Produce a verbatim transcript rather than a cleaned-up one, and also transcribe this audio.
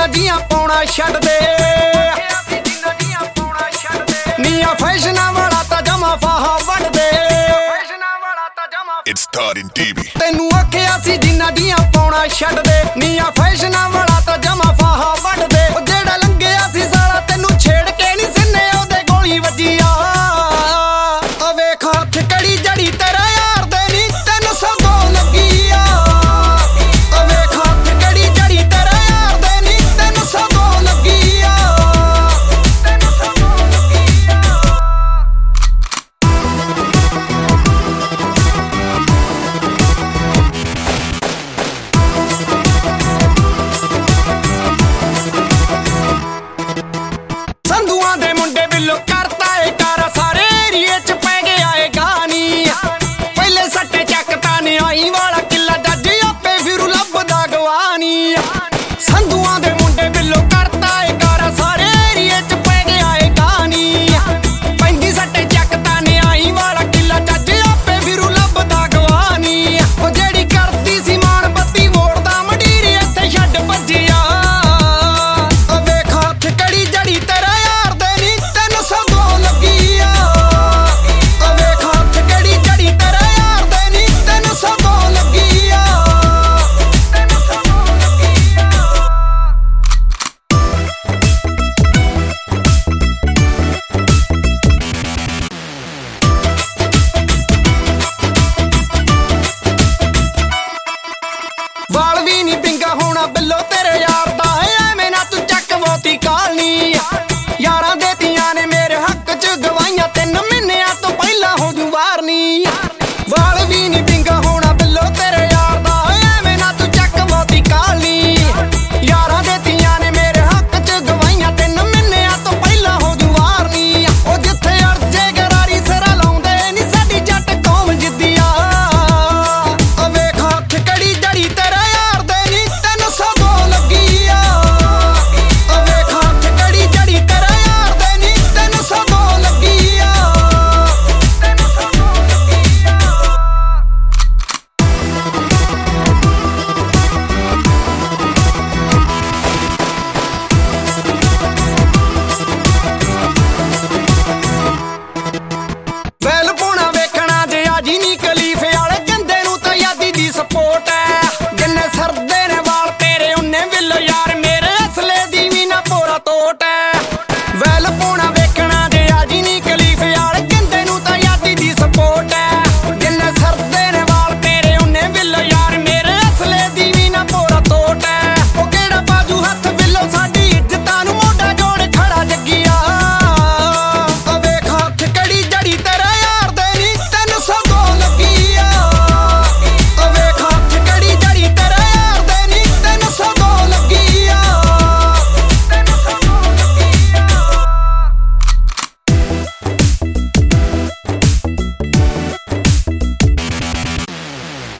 ਜੀਆਂ ਪਾਉਣਾ ਛੱਡ ਦੇ ਨੀਆਂ ਫੈਸ਼ਨਾਂ ਵਾਲਾ ਤਾਂ ਜਮਾ ਫਾਹਾ ਵੱਢ ਦੇ It's starting D B ਤੈਨੂੰ ਆਖਿਆ ਸੀ ਜਿੰਨਾ ਦੀਆਂ ਪਾਉਣਾ ਛੱਡ ਦੇ ਨੀਆਂ ਫੈਸ਼ਨਾਂ ਵਾਲਾ ਤਾਂ ਜਮਾ ਫਾਹਾ ਵੱਢ ਦੇ ਉਹ ਜਿਹੜਾ ਲੰਘਿਆ ਸੀ ਸਾਲਾ ਤੈਨੂੰ ਛੇੜ ਕੇ ਨਹੀਂ ਸਿੰਨੇ ਉਹਦੇ ਗੋਲੀ ਵੱਜੀ ਆ ਆ ਵੇਖ ਹੱਥ ਕੜੀ ਜੜੀ ਤੇਰਾ ਯਾਰ ਦੇ ਨੀ ਤੈਨੂੰ ਸਭੋ ਲੱਗੀ ਆ ਆ ਵੇਖ ਹੱਥ ਕੜੀ ਜੜੀ ਤੇਰਾ ਯਾਰ ਦੇ ਨੀ ਤੈਨੂੰ ਸਭੋ ਲੱਗੀ ਆ ਤੈਨੂੰ ਸਭੋ ਲੱਗੀ ਆ ਸੰਧੂਆਂ ਦੇ ਮੁੰਡੇ ਬਿੱਲੋ ਕਰਤਾ ਏ ਕਾਰਾ ਸਾਰੇ ਏਰੀਏ ਚ ਪੈ ਗਿਆ ਏ ਗਾਨੀ ਪਹਿਲੇ ਸੱਟੇ ਚੱਕਤਾ ਨਿਆਈ ਵਾਲਾ ਕਿੱਲਾ ਜੱਜ ਆਪੇ ਫਿਰੂ ਲੱਭਦਾ ਗਵਾਨੀ ਸੰਧੂਆਂ ਦੇ ਮੁੰਡੇ ਬਿੱਲੋ ਕਰਤਾ ਏ ਕਾਰਾ ਸਾਰੇ ਏਰੀਏ ਚ ਪੈ ਗਿਆ ਏ ਗਾਨੀ ਪੈਂਦੀ ਸੱਟੇ ਚੱਕਤਾ ਨਿਆਈ ਵਾਲਾ ਕਿੱਲਾ ਜੱਜ ਆਪੇ ਫਿਰੂ ਲੱਭਦਾ ਗਵਾਨੀ ਉਹ ਜਿਹੜੀ ਕਰਦੀ ਸੀ ਮਾਣ ਬੱਤੀ ਵੋਟ ਦਾ ਮੰਡੀਰ ਇੱਥੇ ਛੱਡ ਭੱਜਿਆ ਆ ਵੇਖ ਹੱਥ ਕੜੀ ਜੜੀ ਤੇਰਾ ਯਾਰ ਦੇ ਨੀ ਤੈਨੂੰ ਸਭੋ ਲੱਗੀ ਆ ਆ ਵੇਖ ਹੱਥ ਕੜੀ ਜੜੀ ਤੇਰਾ ਯਾਰ ਦੇ ਨੀ ਤੈਨੂੰ ਸਭੋ ਲੱਗੀ ਆ ਤੈਨੂੰ ਸਭੋ ਲੱਗੀ ਆ ਵਾਲ ਵੀ ਨੀ ਪਿੰਗਾ ਹੋਣਾ ਬਿੱਲੋ ਤੇਰੇ ਯਾਰ ਦਾ ਐਵੇਂ ਨਾ ਤੂੰ ਚੱਕ ਵੋਤੀ ਕਾਲਨੀ ਯਾਰਾਂ ਦੇ ਤੀਆਂ ਨੇ ਮੇਰੇ ਹੱਕ ਚ ਗਵਾਈਆਂ ਤਿੰਨ ਮਹੀਨਿਆਂ ਤੋਂ ਪਹਿਲਾਂ ਹੋ ਜੂ ਵਾਰਨੀ ਵਾਲ ਵੀ ਨੀ ਪਿੰਗਾ ਹੋਣਾ ਬਿੱਲੋ ਤੇਰੇ ਯਾਰ ਦਾ ਐਵੇਂ ਨਾ ਤੂੰ ਚੱਕ ਵੋਤੀ ਕਾਲਨੀ ਯਾਰਾਂ ਦੇ ਤੀਆਂ ਨੇ ਮੇਰੇ ਹੱਕ ਚ ਗਵਾਈਆਂ ਤਿੰਨ ਮਹੀਨਿਆਂ ਤੋਂ ਪਹਿਲਾਂ ਹੋ ਜੂ ਵਾਰਨੀ ਉਹ ਜਿੱਥੇ ਅਰਜੇ ਗਰਾਰੀ ਸਿਰਾ ਲਾਉਂਦੇ ਨੀ ਸਾਡੀ ਜੱਟ ਕੌਮ ਜਿੱਦੀ ਆ ਆ ਵੇਖ ਹੱਥ ਕੜੀ ਜੜੀ ਤੇਰਾ ਯਾਰ ਦੇ ਨੀ ਤੈਨੂੰ ਸਭੋ ਲੱਗੀ ਆ ਆ ਵੇਖ ਹੱਥ ਕੜੀ ਜੜੀ ਤੇਰਾ ਯਾਰ ਦੇ ਨੀ ਤੈਨੂੰ ਸਭੋ ਲੱਗੀ ਆ ਤੈਨੂੰ ਸਭੋ ਲੱਗੀ ਆ ਵੈਲ ਪੋਣਾ ਵੇਖਣਾ ਜੇ ਆਜੀ ਨੀ ਕਲੀਫੇ ਵਾਲੇ ਗੰਦੇ ਨੂੰ ਤਾਂ ਯਾਦੀ ਦੀ ਸਪੋਰਟ ਐ ਜਿੰਨੇ ਸਰਦੇ ਨੇ ਵਾਲ ਤੇਰੇ ਉਹਨੇ ਵਿੱਲੋ ਯਾਰ ਮੇਰੇ ਅਸਲੇ ਦੀ ਵੀ ਨਾ ਪੋਰਾ ਤੋਟ ਐ